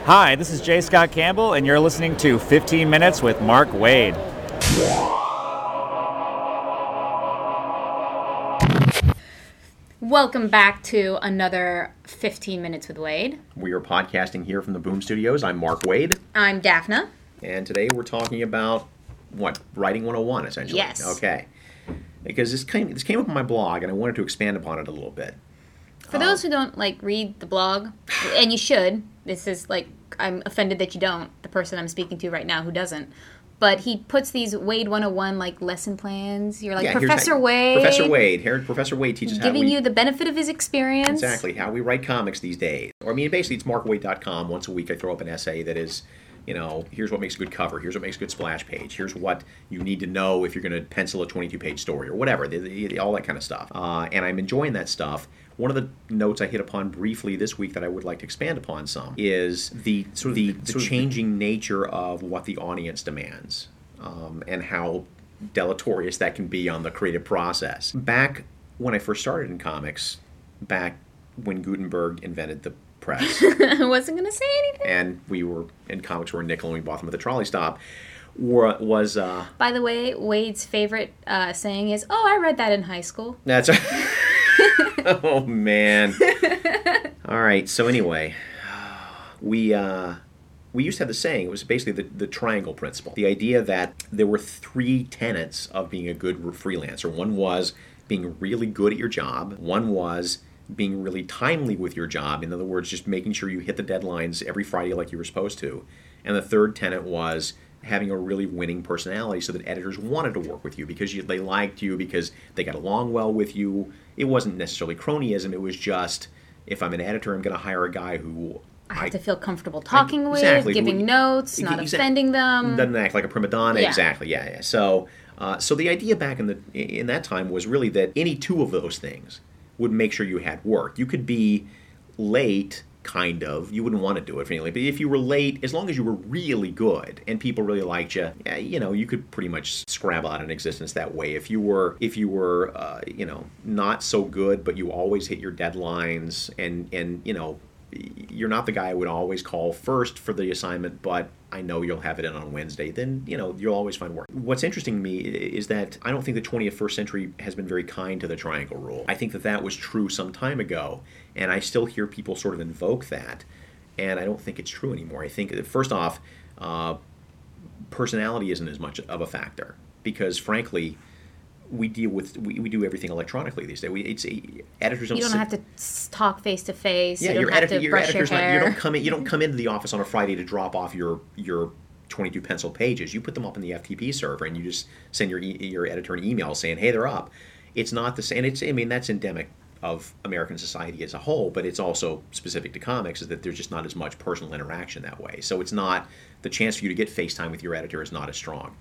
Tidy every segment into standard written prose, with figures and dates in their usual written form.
Hi, this is J. Scott Campbell, and you're listening to 15 Minutes with Mark Wade. Welcome back to another 15 Minutes with Wade. We are podcasting here from the Boom Studios. I'm Mark Wade. I'm Daphne. And today we're talking about, Writing 101, essentially. Yes. Okay. Because this came up on my blog, and I wanted to expand upon it a little bit. For those who don't, read the blog, and you should, this is, I'm offended that you don't, the person I'm speaking to right now who doesn't. But he puts these Wade 101, lesson plans. You're Professor Wade. Professor Wade. Here, Professor Wade teaches how giving you the benefit of his experience. Exactly, how we write comics these days. Or, basically, it's markwade.com. Once a week I throw up an essay that is, here's what makes a good cover. Here's what makes a good splash page. Here's what you need to know if you're going to pencil a 22-page story or whatever. All that kind of stuff. And I'm enjoying that stuff. One of the notes I hit upon briefly this week that I would like to expand upon some is the changing nature of what the audience demands, and how deleterious that can be on the creative process. Back when I first started in comics, back when Gutenberg invented the press. I wasn't going to say anything. And comics were a nickel and we bought them at the trolley stop. Was By the way, Wade's favorite saying is, "Oh, I read that in high school." That's right. Oh, man. All right. So anyway, we used to have the saying. It was basically the triangle principle. The idea that there were three tenets of being a good freelancer. One was being really good at your job. One was being really timely with your job. In other words, just making sure you hit the deadlines every Friday like you were supposed to. And the third tenet was having a really winning personality so that editors wanted to work with you because they liked you, because they got along well with you. It wasn't necessarily cronyism. It was just, if I'm an editor, I'm going to hire a guy who I have to feel comfortable talking with, giving notes, not offending them. Doesn't act like a prima donna. Yeah. Exactly. Yeah. So the idea back in that time was really that any two of those things would make sure you had work. You could be late, kind of. You wouldn't want to do it anyway. But if you were late, as long as you were really good and people really liked you, you could pretty much scrabble out an existence that way. If you were, not so good, but you always hit your deadlines, and you're not the guy I would always call first for the assignment, but I know you'll have it in on Wednesday, then, you'll always find work. What's interesting to me is that I don't think the 21st century has been very kind to the triangle rule. I think that was true some time ago, and I still hear people sort of invoke that, and I don't think it's true anymore. I think, first off, personality isn't as much of a factor, because, frankly, we do everything electronically these days. Editors don't. You don't have to talk face to face. Yeah, you don't have to brush your hair. You don't come into the office on a Friday to drop off your 22 pencil pages. You put them up in the FTP server, and you just send your editor an email saying, "Hey, they're up." It's not the same. That's endemic of American society as a whole, but it's also specific to comics, is that there's just not as much personal interaction that way. So it's not, the chance for you to get FaceTime with your editor is not as strong.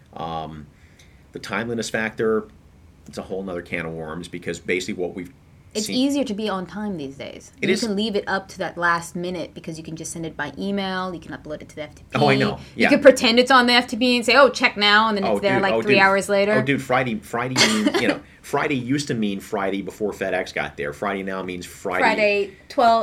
The timeliness factor, it's a whole nother can of worms, because basically what we've It's easier to be on time these days. You can leave it up to that last minute, because you can just send it by email. You can upload it to the FTP. Oh, I know. Yeah. You can pretend it's on the FTP and say, "Oh, check now," and then it's there 3 hours later. Oh, dude, Friday means, Friday used to mean Friday before FedEx got there. Friday now means Friday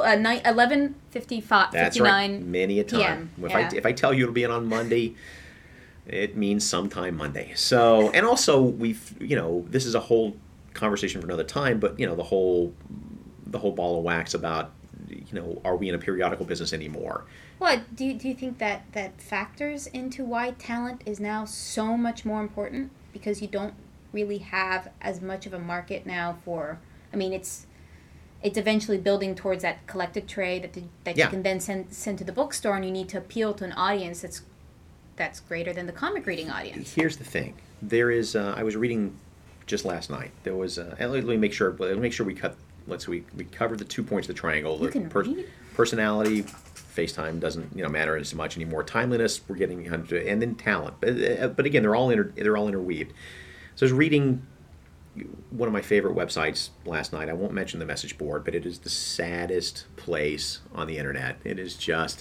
11:55. That's 59 right. Many a time. PM. If I tell you it'll be in on Monday, it means sometime Monday. So, and also this is a whole conversation for another time, but the whole ball of wax about are we in a periodical business anymore? What do you think that factors into why talent is now so much more important? Because you don't really have as much of a market now for. It's eventually building towards that collected trade that you can then send to the bookstore, and you need to appeal to an audience that's greater than the comic reading audience. Here's the thing: there is. I was reading just last night. There was. And let me make sure we cut. We covered the 2 points of the triangle. You can read. Personality, FaceTime doesn't matter as much anymore. Timeliness, we're getting into, and then talent. But again, they're all interweaved. So I was reading one of my favorite websites last night. I won't mention the message board, but it is the saddest place on the internet. It is.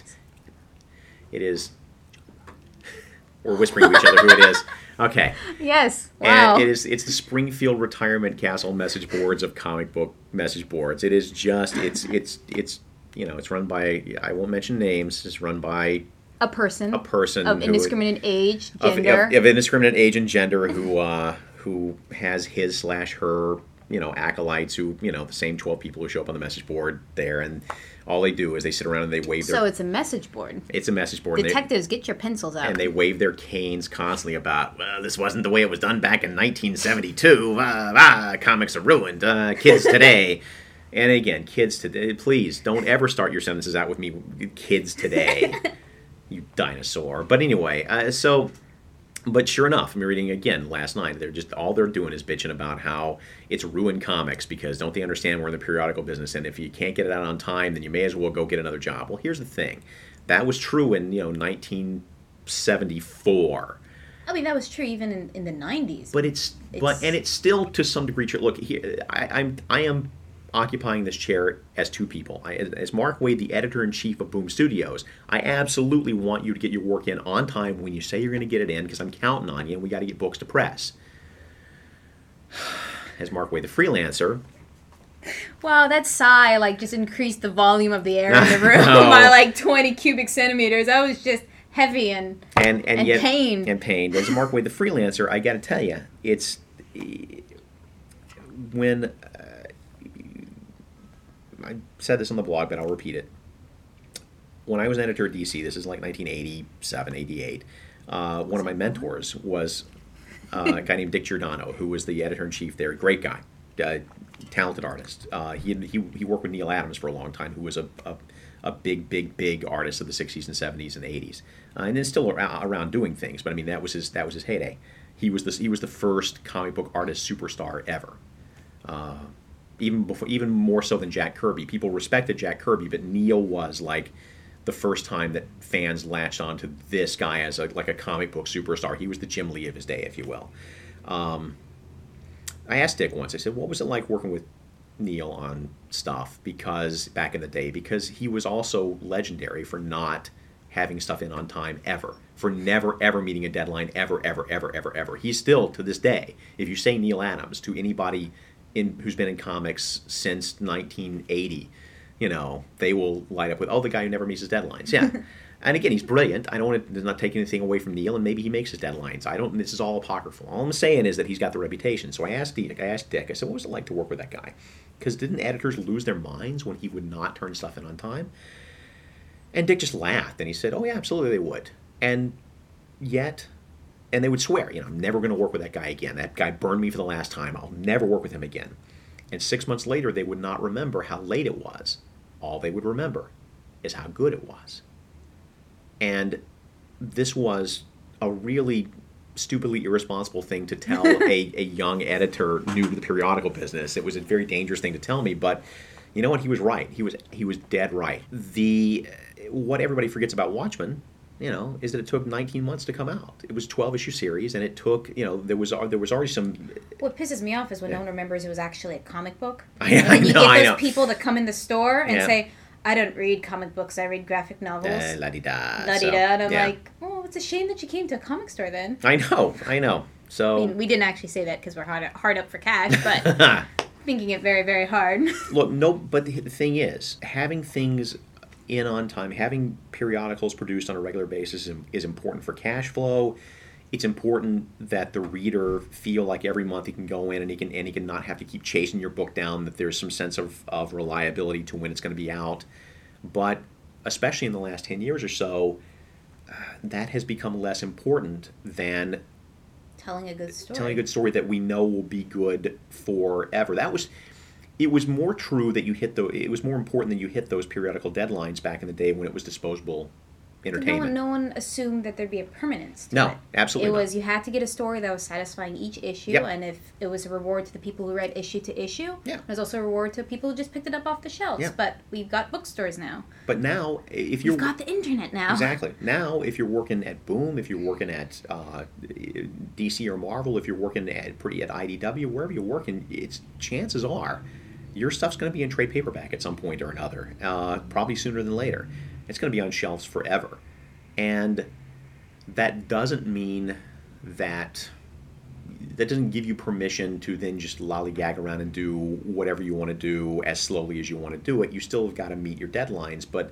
We're whispering to each other who it is. Okay. Yes. Wow. And it's the Springfield Retirement Castle message boards of comic book message boards. It is just it's it's run by, I won't mention names, it's run by a person of who, indiscriminate age, gender. Of indiscriminate age and gender who has his/her, acolytes who, the same 12 people who show up on the message board there, and all they do is they sit around and they wave their... So it's a message board. It's a message board. Detectives, get your pencils out. And they wave their canes constantly about, well, this wasn't the way it was done back in 1972. Comics are ruined. Kids today. And again, kids today, please don't ever start your sentences out with me, kids today, you dinosaur. But anyway, but sure enough, I'm reading again last night, all they're doing is bitching about how it's ruined comics because don't they understand we're in the periodical business, and if you can't get it out on time, then you may as well go get another job. Well, here's the thing. That was true in, 1974. I mean, that was true even in the 90s. But it's still to some degree true. Look, here, I am occupying this chair as two people. As Mark Waid, the editor-in-chief of Boom Studios, I absolutely want you to get your work in on time when you say you're going to get it in, because I'm counting on you, and we got to get books to press. As Mark Waid, the freelancer... Wow, that sigh just increased the volume of the air in the room by 20 cubic centimeters. That was just heavy and yet, pained. And pained. As Mark Waid, the freelancer, I got to tell you, it's... When... I said this on the blog, but I'll repeat it. When I was an editor at DC, this is 1987, 88, one of my mentors was a guy named Dick Giordano, who was the editor-in-chief there. Great guy, talented artist. He worked with Neil Adams for a long time, who was a big artist of the 60s and 70s and 80s, and then still around doing things. But I mean, that was his heyday. He was the first comic book artist superstar ever. Even more so than Jack Kirby. People respected Jack Kirby, but Neil was the first time that fans latched onto this guy as a comic book superstar. He was the Jim Lee of his day, if you will. I asked Dick once, I said, what was it like working with Neil on stuff back in the day? Because he was also legendary for not having stuff in on time ever, for never, ever meeting a deadline, ever. He's still, to this day, if you say Neil Adams to anybody who's been in comics since 1980, they will light up with, the guy who never meets his deadlines. Yeah. And again, he's brilliant. I don't want to not take anything away from Neil, and maybe he makes his deadlines. This is all apocryphal. All I'm saying is that he's got the reputation. So I asked Dick, I said, what was it like to work with that guy? Because didn't editors lose their minds when he would not turn stuff in on time? And Dick just laughed, and he said, oh yeah, absolutely they would. And yet... And they would swear, I'm never going to work with that guy again. That guy burned me for the last time. I'll never work with him again. And 6 months later, they would not remember how late it was. All they would remember is how good it was. And this was a really stupidly irresponsible thing to tell a young editor new to the periodical business. It was a very dangerous thing to tell me, but you know what? He was right. He was dead right. What everybody forgets about Watchmen, is that it took 19 months to come out. It was a 12-issue series, and it took, there was already some... What pisses me off is when no one remembers it was actually a comic book. I know. Those people that come in the store and say, I don't read comic books, I read graphic novels. La-di-da. And I'm like, it's a shame that you came to a comic store then. I know. So... we didn't actually say that because we're hard up for cash, but thinking it very, very hard. Look, no, but the thing is, having things... in on time, having periodicals produced on a regular basis is important for cash flow. It's important that the reader feel like every month he can go in and he can not have to keep chasing your book down, that there's some sense of reliability to when it's going to be out. But especially in the last 10 years or so, that has become less important than telling a good story. Telling a good story that we know will be good forever. It was more true that it was more important that you hit those periodical deadlines back in the day when it was disposable entertainment. No one assumed that there'd be a permanence to it. No, absolutely not. You had to get a story that was satisfying each issue, and if it was a reward to the people who read issue to issue, it was also a reward to people who just picked it up off the shelves. Yeah. But we've got bookstores now. But now, if you've got the internet now. Exactly. Now, if you're working at Boom, if you're working at DC or Marvel, if you're working at IDW, wherever you're working, chances are your stuff's going to be in trade paperback at some point or another, probably sooner than later. It's going to be on shelves forever. And that doesn't mean that doesn't give you permission to then just lollygag around and do whatever you want to do as slowly as you want to do it. You still have got to meet your deadlines, but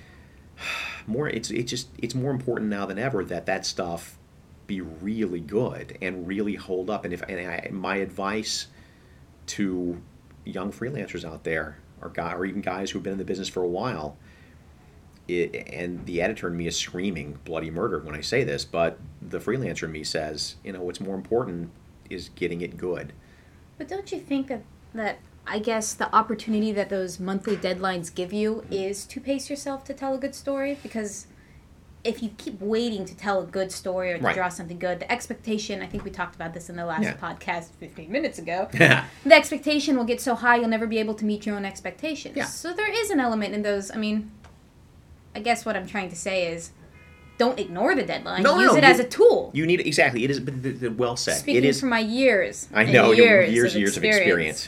it's more important now than ever that stuff be really good and really hold up. And my advice to young freelancers out there, or even guys who've been in the business for a while, and the editor in me is screaming bloody murder when I say this, but the freelancer in me says, what's more important is getting it good. But don't you think that I guess the opportunity that those monthly deadlines give you is to pace yourself to tell a good story? Because if you keep waiting to tell a good story or to draw something good, the expectation, I think we talked about this in the last podcast 15 minutes ago, the expectation will get so high you'll never be able to meet your own expectations. Yeah. So there is an element in those. I mean, I guess what I'm trying to say is, don't ignore the deadline. Use it as a tool. You need exactly. It is well said. Speaking from my years. I know years of experience.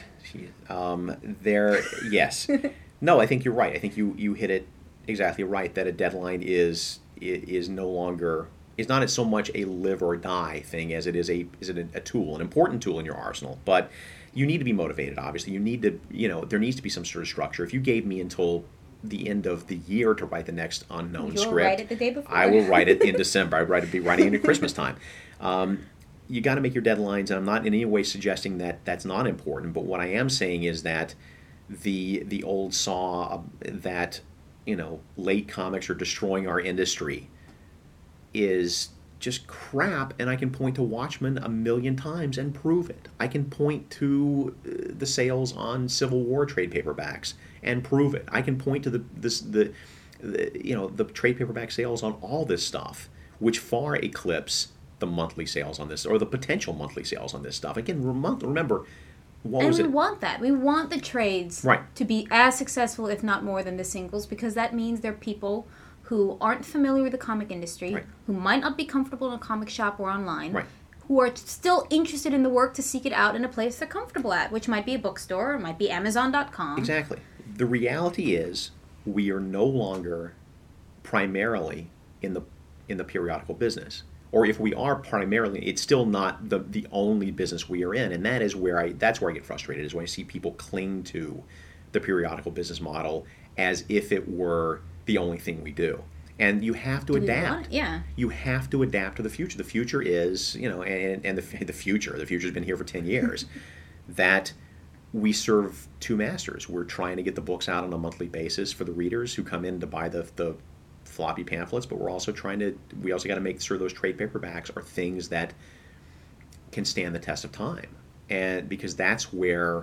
Yes. No, I think you're right. I think you hit it exactly right. That a deadline is not so much a live or die thing as it is a tool, an important tool in your arsenal. But you need to be motivated. Obviously, you need to. There needs to be some sort of structure. If you gave me until the end of the year to write the next unknown script. You'll write it the day before. I will write it in December. I'd be writing it at Christmas time. You got to make your deadlines, and I'm not in any way suggesting that that's not important, but what I am saying is that the old saw that, late comics are destroying our industry is just crap, and I can point to Watchmen a million times and prove it. I can point to the sales on Civil War trade paperbacks and prove it. I can point to the trade paperback sales on all this stuff, which far eclipse the monthly sales on this, or the potential monthly sales on this stuff. Again, remember, we want that. We want the trades to be as successful, if not more, than the singles, because that means they're people who aren't familiar with the comic industry, who might not be comfortable in a comic shop or online, who are still interested in the work to seek it out in a place they're comfortable at, which might be a bookstore, or it might be Amazon.com. Exactly. The reality is we are no longer primarily in the periodical business. Or if we are primarily, it's still not the only business we are in, and that's where I get frustrated, is when I see people cling to the periodical business model as if it were the only thing we do. And you have to adapt. You have to adapt to the future. The future is, and the future's been here for 10 years, that we serve two masters. We're trying to get the books out on a monthly basis for the readers who come in to buy the floppy pamphlets, but we also got to make sure those trade paperbacks are things that can stand the test of time. And because that's where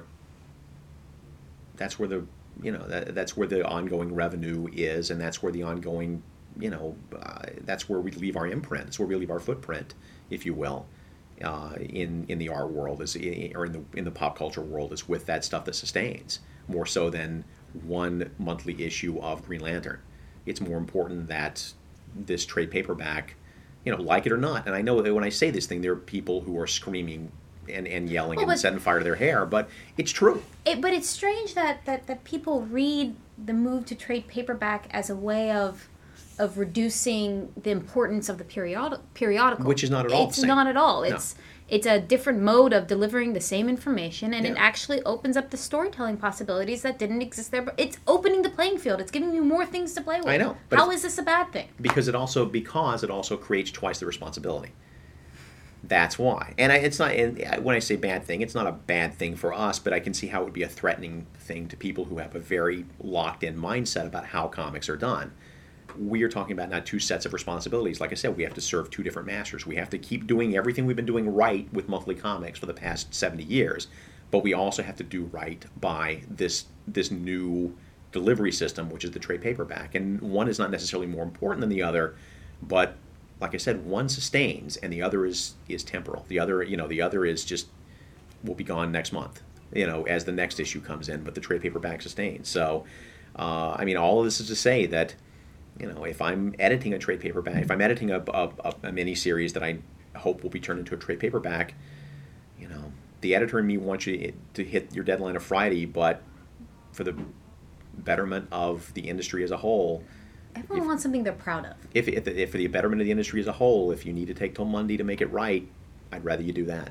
the ongoing revenue is, and that's where the ongoing, that's where we leave our imprint. That's where we leave our footprint, if you will, in the art world, or in the pop culture world, is with that stuff that sustains more so than one monthly issue of Green Lantern. It's more important that this trade paperback, like it or not. And I know that when I say this thing, there are people who are screaming and yelling and setting fire to their hair, but it's true. But it's strange that people read the move to trade paperback as a way of reducing the importance of the periodical. Which is not at all the same. It's not at all. It's a different mode of delivering the same information, and it actually opens up the storytelling possibilities that didn't exist there. But it's opening the playing field. It's giving you more things to play with. I know. How is this a bad thing? Because it also creates twice the responsibility. That's why. And it's not. And when I say bad thing, it's not a bad thing for us, but I can see how it would be a threatening thing to people who have a very locked-in mindset about how comics are done. We are talking about now two sets of responsibilities. Like I said, we have to serve two different masters. We have to keep doing everything we've been doing right with monthly comics for the past 70 years, but we also have to do right by this new delivery system, which is the trade paperback. And one is not necessarily more important than the other, but like I said, one sustains and the other is temporal. The other is just will be gone next month, as the next issue comes in, but the trade paperback sustains. So, all of this is to say that, if I'm editing a trade paperback, if I'm editing a mini-series that I hope will be turned into a trade paperback, the editor in me wants you to hit your deadline of Friday, but for the betterment of the industry as a whole... Everyone wants something they're proud of. If for the betterment of the industry as a whole, if you need to take till Monday to make it right, I'd rather you do that.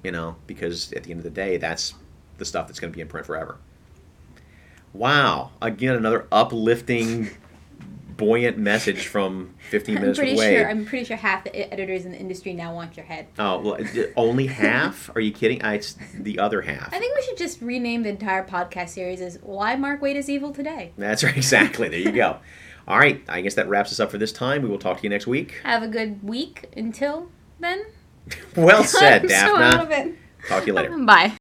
because at the end of the day, that's the stuff that's going to be in print forever. Wow. Again, another uplifting, buoyant message from 15 Minutes with Wade. I'm pretty sure half the editors in the industry now want your head. Oh, well, only half? Are you kidding? It's the other half. I think we should just rename the entire podcast series as Why Mark Wade is Evil Today. That's right, exactly. There you go. All right, I guess that wraps us up for this time. We will talk to you next week. Have a good week until then. Well said, I'm Daphne. so out of it. Talk to you later. Bye.